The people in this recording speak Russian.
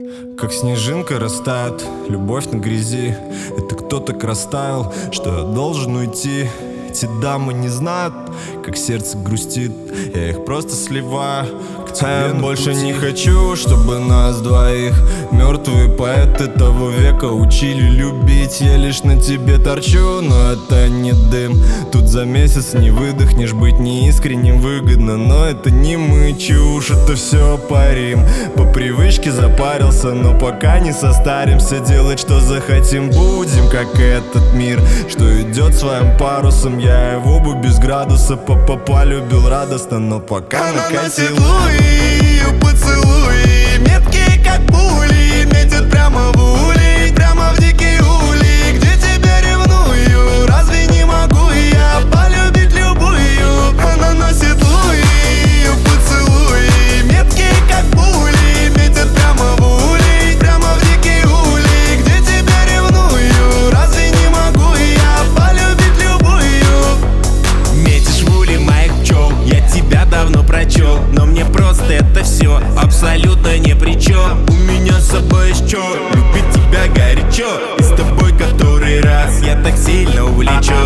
Как снежинка растает любовь на грязи. Это кто так растаял, что я должен уйти. Эти дамы не знают, как сердце грустит. Я их просто сливаю. Я больше не хочу, чтобы нас двоих мертвые поэты того века учили любить. Я лишь на тебе торчу, но это не дым. Тут за месяц не выдохнешь, быть неискренним выгодно. Но это не мы, чушь, это все парим. По привычке запарился, но пока не состаримся. Делать что захотим будем, как этот мир, что идет своим парусом. Я его бы без градуса полюбил радостно, но пока накатил. Ее поцелуи, меткие как пули, метят прямо в улей, прямо в дикий улей. Где тебя ревную, разве не могу я полюбить любую? Она носит луи, ее поцелуи, меткие как пули, метят прямо в улей, прямо в дикий улей. Где тебя ревную, разве не могу я полюбить любую? Метишь в улей моих пчел, я тебя давно прочел, но мне просто это все абсолютно ни при чем. У меня с собой есть чё, любить тебя горячо, и с тобой который раз я так сильно увлечен.